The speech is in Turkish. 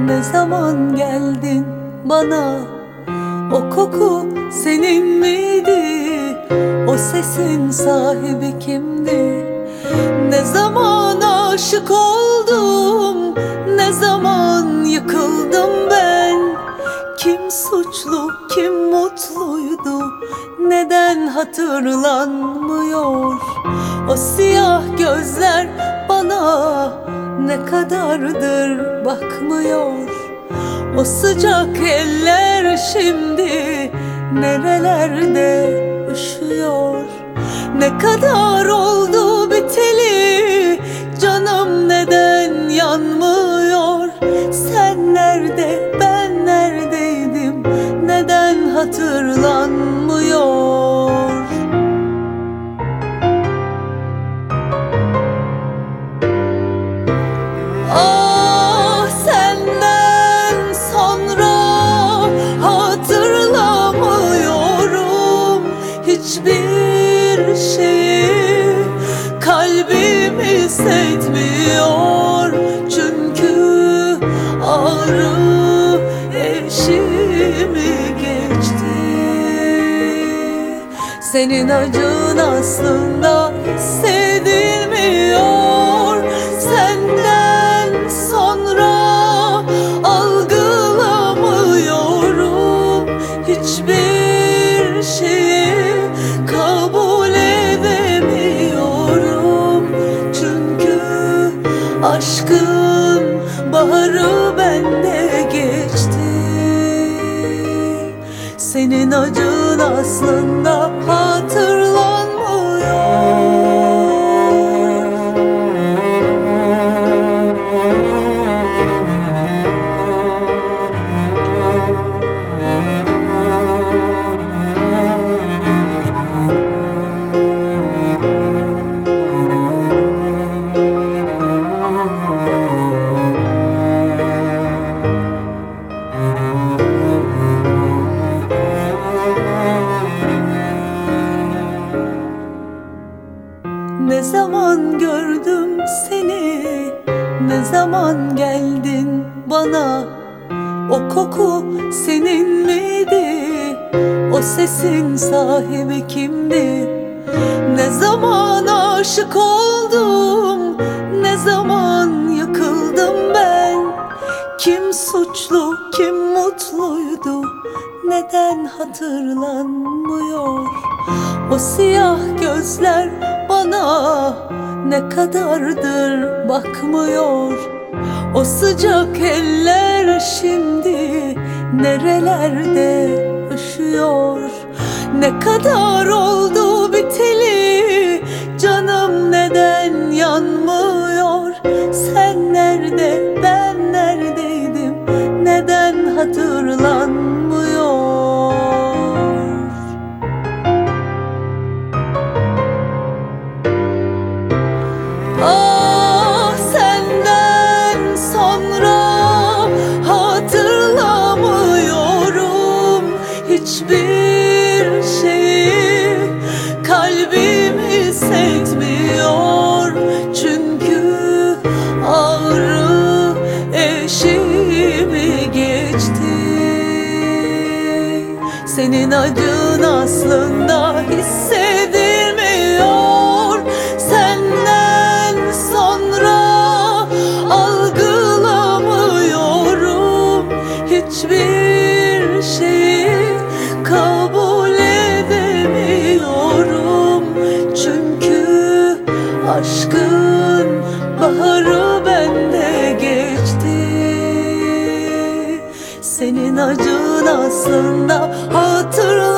Ne zaman geldin bana? O koku senin miydi? O sesin sahibi kimdi? Ne zaman aşık oldum? Ne zaman yıkıldım ben? Kim suçlu, kim mutluydu? Neden hatırlanmıyor? O siyah gözler bana ne kadardır bakmıyor. O sıcak eller şimdi nerelerde üşüyor. Ne kadar oldu biteli, canım neden yanmıyor? Sen nerede, ben neredeydim, neden hatırlanmıyor? Ah, senden sonra hatırlamıyorum hiçbir şeyi. Kalbim hissetmiyor çünkü ağrı eşimi geçti. Senin acın aslında hissedilmiyor. Senden sonra algılamıyorum hiçbir şeyi, kabul edemiyorum. Çünkü aşkın baharı bende geçti. Senin acın aslında hatırlanmıyor. Ne zaman gördüm seni, ne zaman geldin bana? O koku senin miydi? O sesin sahibi kimdi? Ne zaman aşık oldum? Ne zaman yıkıldım ben? Kim suçlu, kim mutluydu? Neden hatırlanmıyor? O siyah gözler bana ne kadardır bakmıyor. O sıcak eller şimdi nerelerde üşüyor. Ne kadar oldu biteli, canım neden yanmıyor? Sen nerede, ben neredeydim, neden hatırlanmıyor? Ah, senden sonra hatırlamıyorum hiçbir şeyi. Kalbim hissetmiyor çünkü ağrı eşimi geçti. Senin acın aslında hissedilmiyor. Senden sonra algılamıyorum hiçbir şeyi, kabul edemiyorum. Çünkü aşkın baharı bende geçti. Senin acın aslında hatırlamıyorum.